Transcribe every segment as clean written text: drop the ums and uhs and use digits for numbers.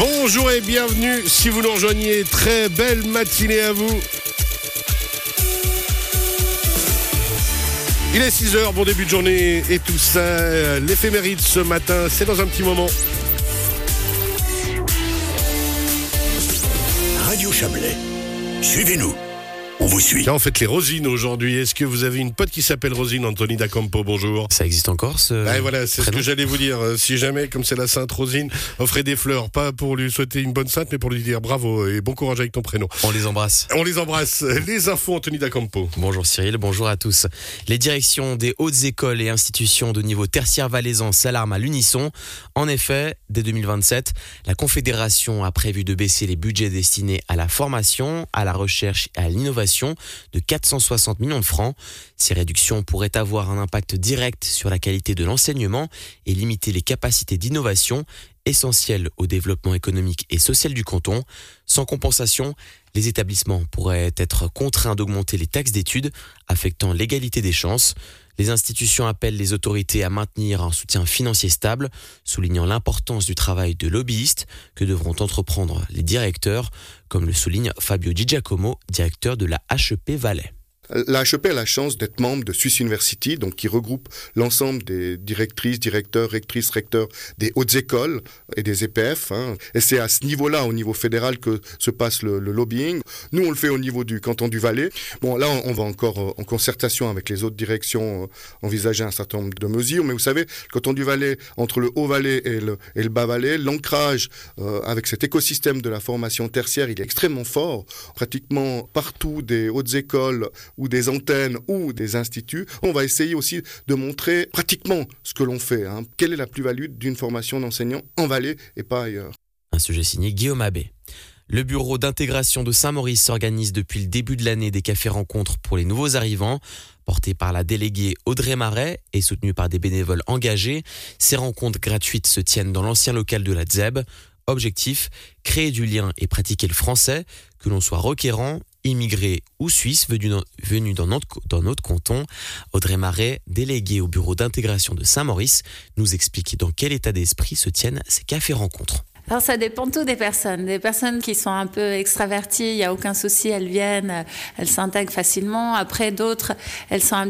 Bonjour et bienvenue si vous nous rejoignez, très belle matinée à vous. Il est 6h, bon début de journée et tout ça, l'éphéméride ce matin, c'est dans un petit moment. Radio Chablais, suivez-nous. On vous suit. Là, on fête les Rosines aujourd'hui. Est-ce que vous avez une pote qui s'appelle Rosine, Anthony D'Acampo? Bonjour. Ça existe encore Voilà, c'est ce que j'allais vous dire. Si jamais, comme c'est la Sainte Rosine, offrez des fleurs, pas pour lui souhaiter une bonne sainte, mais pour lui dire bravo et bon courage avec ton prénom. On les embrasse. On les embrasse. Les infos, Anthony D'Acampo. Bonjour Cyril, bonjour à tous. Les directions des hautes écoles et institutions de niveau tertiaire valaisan s'alarment à l'unisson. En effet, dès 2027, la Confédération a prévu de baisser les budgets destinés à la formation, à la recherche et à l'innovation de 460 millions de francs. Ces réductions pourraient avoir un impact direct sur la qualité de l'enseignement et limiter les capacités d'innovation essentielles au développement économique et social du canton. Sans compensation, les établissements pourraient être contraints d'augmenter les taxes d'études, affectant l'égalité des chances. Les institutions appellent les autorités à maintenir un soutien financier stable, soulignant l'importance du travail de lobbyistes que devront entreprendre les directeurs, comme le souligne Fabio Di Giacomo, directeur de la HEP Valais. La HEP a la chance d'être membre de Swiss University, donc qui regroupe l'ensemble des directrices, directeurs, rectrices, recteurs des hautes écoles et des EPF. Et c'est à ce niveau-là, au niveau fédéral, que se passe le lobbying. Nous, on le fait au niveau du canton du Valais. Bon, là, on va encore, en concertation avec les autres directions, envisager un certain nombre de mesures. Mais vous savez, le canton du Valais, entre le Haut-Valais et le Bas-Valais, l'ancrage avec cet écosystème de la formation tertiaire, il est extrêmement fort. Pratiquement partout des hautes écoles ou des antennes ou des instituts, on va essayer aussi de montrer pratiquement ce que l'on fait. Quelle est la plus-value d'une formation d'enseignant en Valais et pas ailleurs. Un sujet signé Guillaume Abbé. Le bureau d'intégration de Saint-Maurice organise depuis le début de l'année des cafés-rencontres pour les nouveaux arrivants. Portés par la déléguée Audrey Marais et soutenus par des bénévoles engagés, ces rencontres gratuites se tiennent dans l'ancien local de la ZEB. Objectif, créer du lien et pratiquer le français, que l'on soit requérant, immigré ou suisse venu dans notre canton. Audrey Marais, déléguée au bureau d'intégration de Saint-Maurice, nous explique dans quel état d'esprit se tiennent ces cafés-rencontres. Alors ça dépend tout des personnes. Des personnes qui sont un peu extraverties, il n'y a aucun souci, elles viennent, elles s'intègrent facilement. Après d'autres, elles sont un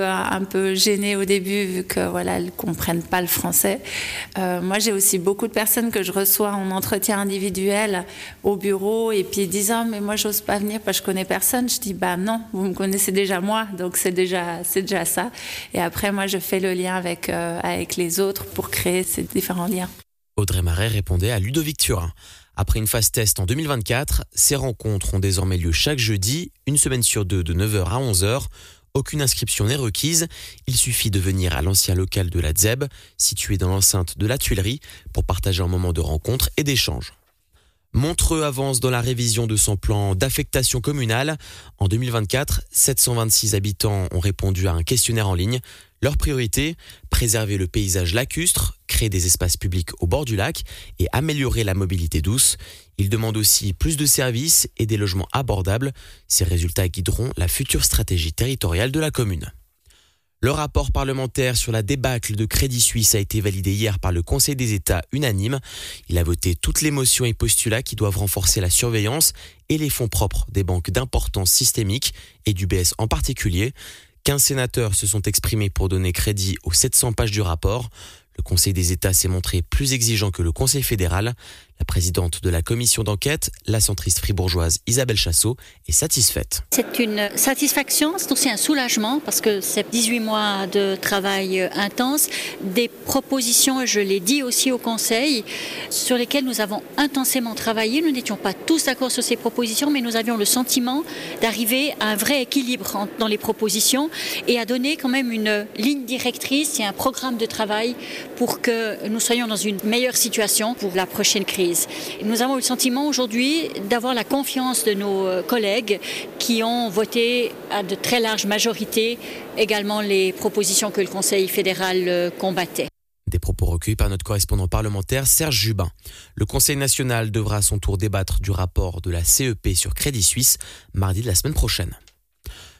peu gênées au début vu que elles comprennent pas le français. Moi j'ai aussi beaucoup de personnes que je reçois en entretien individuel au bureau et puis ils disent mais moi j'ose pas venir parce que je connais personne. Je dis non, vous me connaissez déjà moi, donc c'est déjà ça. Et après moi je fais le lien avec les autres pour créer ces différents liens. Audrey Marais répondait à Ludovic Turin. Après une phase test en 2024, ces rencontres ont désormais lieu chaque jeudi, une semaine sur deux de 9h à 11h. Aucune inscription n'est requise. Il suffit de venir à l'ancien local de la ZEB, situé dans l'enceinte de la Tuilerie, pour partager un moment de rencontre et d'échange. Montreux avance dans la révision de son plan d'affectation communale. En 2024, 726 habitants ont répondu à un questionnaire en ligne. Leur priorité, préserver le paysage lacustre, créer des espaces publics au bord du lac et améliorer la mobilité douce. Ils demandent aussi plus de services et des logements abordables. Ces résultats guideront la future stratégie territoriale de la commune. Le rapport parlementaire sur la débâcle de Crédit Suisse a été validé hier par le Conseil des États unanime. Il a voté toutes les motions et postulats qui doivent renforcer la surveillance et les fonds propres des banques d'importance systémique et du BS en particulier. 15 sénateurs se sont exprimés pour donner crédit aux 700 pages du rapport. Le Conseil des États s'est montré plus exigeant que le Conseil fédéral. La présidente de la commission d'enquête, la centriste fribourgeoise Isabelle Chassot, est satisfaite. C'est une satisfaction, c'est aussi un soulagement parce que c'est 18 mois de travail intense, des propositions, je l'ai dit aussi au Conseil, sur lesquelles nous avons intensément travaillé. Nous n'étions pas tous d'accord sur ces propositions, mais nous avions le sentiment d'arriver à un vrai équilibre dans les propositions et à donner quand même une ligne directrice et un programme de travail pour que nous soyons dans une meilleure situation pour la prochaine crise. Nous avons le sentiment aujourd'hui d'avoir la confiance de nos collègues qui ont voté à de très larges majorités également les propositions que le Conseil fédéral combattait. Des propos recueillis par notre correspondant parlementaire Serge Jubin. Le Conseil national devra à son tour débattre du rapport de la CEP sur Crédit Suisse mardi de la semaine prochaine.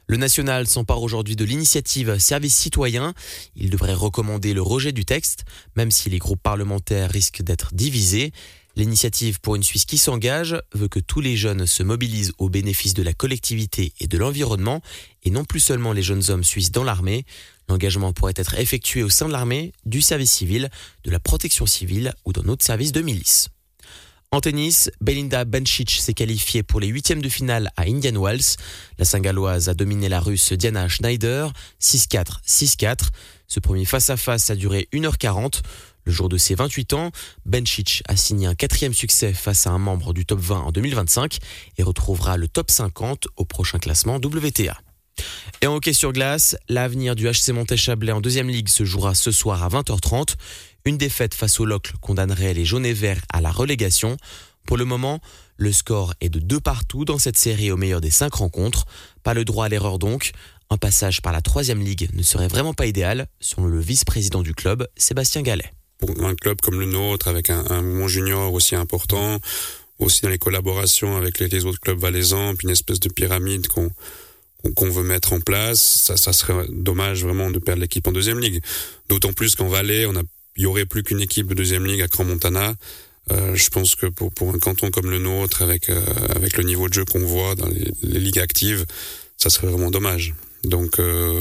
Le national s'empare aujourd'hui de l'initiative Service citoyen. Il devrait recommander le rejet du texte, même si les groupes parlementaires risquent d'être divisés. L'initiative pour une Suisse qui s'engage veut que tous les jeunes se mobilisent au bénéfice de la collectivité et de l'environnement, et non plus seulement les jeunes hommes suisses dans l'armée. L'engagement pourrait être effectué au sein de l'armée, du service civil, de la protection civile ou d'un autre service de milice. En tennis, Belinda Bencic s'est qualifiée pour les 8e de finale à Indian Wells. La Saint-Galloise a dominé la Russe Diana Schneider, 6-4, 6-4. Ce premier face-à-face a duré 1h40. Le jour de ses 28 ans, Bencic a signé un 4e succès face à un membre du top 20 en 2025 et retrouvera le top 50 au prochain classement WTA. Et en hockey sur glace, l'avenir du HC Montet-Chablais en 2e ligue se jouera ce soir à 20h30. Une défaite face au Locle condamnerait les jaunes et verts à la relégation. Pour le moment, le score est de 2-2 dans cette série au meilleur des 5 rencontres. Pas le droit à l'erreur donc. Un passage par la 3e ligue ne serait vraiment pas idéal, selon le vice-président du club, Sébastien Gallet. Pour un club comme le nôtre, avec un mouvement junior aussi important, aussi dans les collaborations avec les autres clubs valaisans, puis une espèce de pyramide qu'on veut mettre en place, ça serait dommage vraiment de perdre l'équipe en 2e ligue. D'autant plus qu'en Valais, il y aurait plus qu'une équipe de 2e ligue à Crans-Montana. Je pense que pour un canton comme le nôtre, avec le niveau de jeu qu'on voit dans les ligues actives, ça serait vraiment dommage. Donc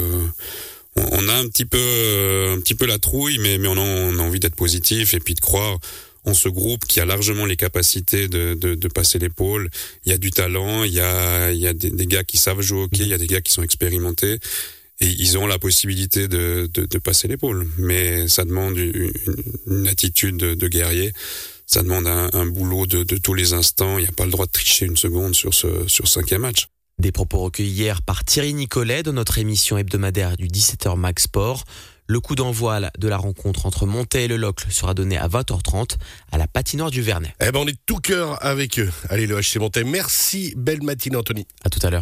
on a un petit peu la trouille, mais on a envie d'être positif et puis de croire en ce groupe qui a largement les capacités de passer l'épaule. Il y a du talent, il y a des gars qui savent jouer au hockey, il y a des gars qui sont expérimentés. Et ils ont la possibilité de passer l'épaule. Mais ça demande une attitude de guerrier. Ça demande un boulot de tous les instants. Il n'y a pas le droit de tricher une seconde sur ce 5e match. Des propos recueillis hier par Thierry Nicolet dans notre émission hebdomadaire du 17h Max Sport. Le coup d'envoi de la rencontre entre Montet et le Locle sera donné à 20h30 à la patinoire du Vernet. On est tout cœur avec eux. Allez, le HC Montet. Merci. Belle matinée, Anthony. À tout à l'heure.